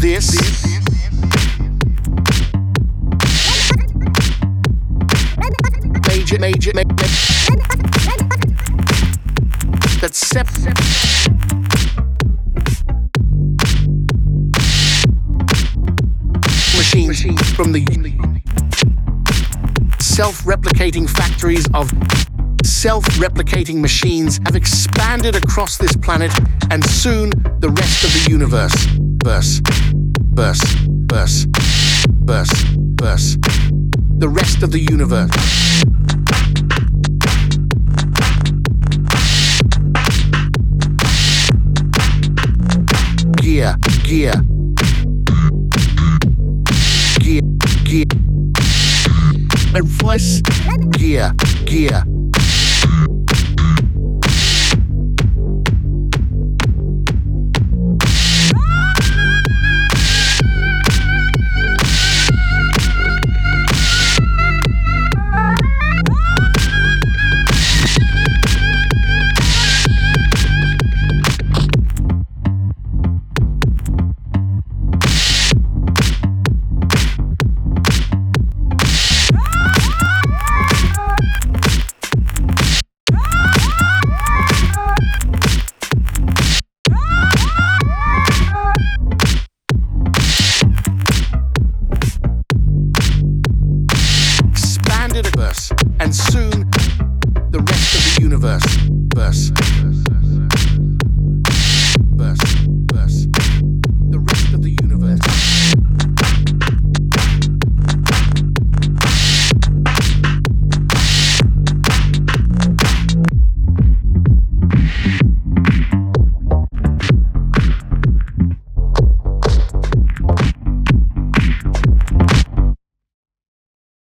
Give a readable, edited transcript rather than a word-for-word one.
This major that's machines from the self-replicating factories of self-replicating machines have expanded across this planet and soon the rest of the universe. The rest of the universe. Gear. And voice. Gear.